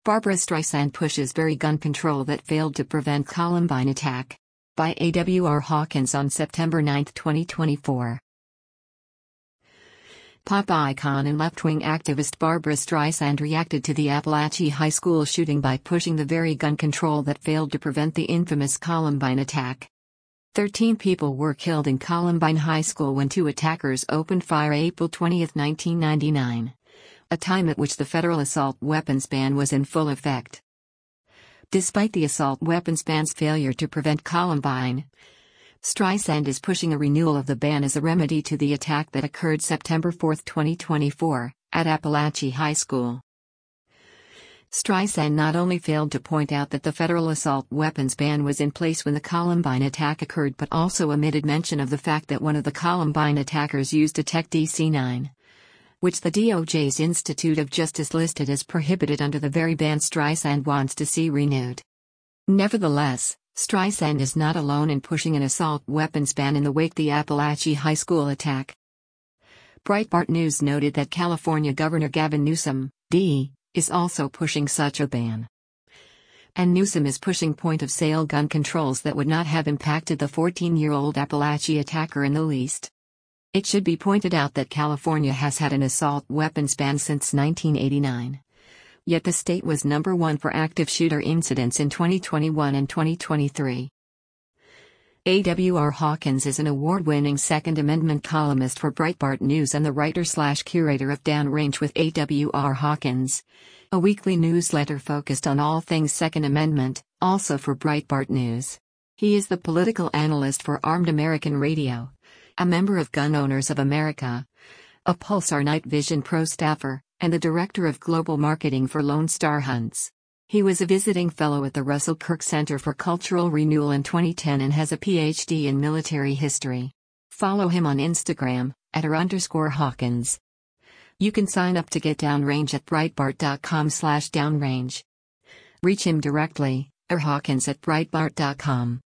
Barbra Streisand pushes very gun control that failed to prevent Columbine attack. By A.W.R. Hawkins on September 9, 2024. Pop icon and left-wing activist Barbra Streisand reacted to the Apalachee High School shooting by pushing the very gun control that failed to prevent the infamous Columbine attack. 13 people were killed in Columbine High School when two attackers opened fire April 20, 1999. A time at which the federal assault weapons ban was in full effect. Despite the assault weapons ban's failure to prevent Columbine, Streisand is pushing a renewal of the ban as a remedy to the attack that occurred September 4, 2024, at Apalachee High School. Streisand not only failed to point out that the federal assault weapons ban was in place when the Columbine attack occurred but also omitted mention of the fact that one of the Columbine attackers used a Tech DC-9. Which the DOJ's Institute of Justice listed as prohibited under the very ban Streisand wants to see renewed. Nevertheless, Streisand is not alone in pushing an assault weapons ban in the wake of the Apalachee High School attack. Breitbart News noted that California Governor Gavin Newsom, D., is also pushing such a ban. And Newsom is pushing point-of-sale gun controls that would not have impacted the 14-year-old Apalachee attacker in the least. It should be pointed out that California has had an assault weapons ban since 1989. Yet the state was number one for active shooter incidents in 2021 and 2023. A.W.R. Hawkins is an award-winning Second Amendment columnist for Breitbart News and the writer/curator of Downrange with A.W.R. Hawkins, a weekly newsletter focused on all things Second Amendment, also for Breitbart News. He is the political analyst for Armed American Radio, a member of Gun Owners of America, a Pulsar Night Vision Pro staffer, and the director of global marketing for Lone Star Hunts. He was a visiting fellow at the Russell Kirk Center for Cultural Renewal in 2010 and has a PhD in military history. Follow him on Instagram, @r_Hawkins. You can sign up to get Downrange at Breitbart.com/downrange. Reach him directly, Hawkins@Breitbart.com.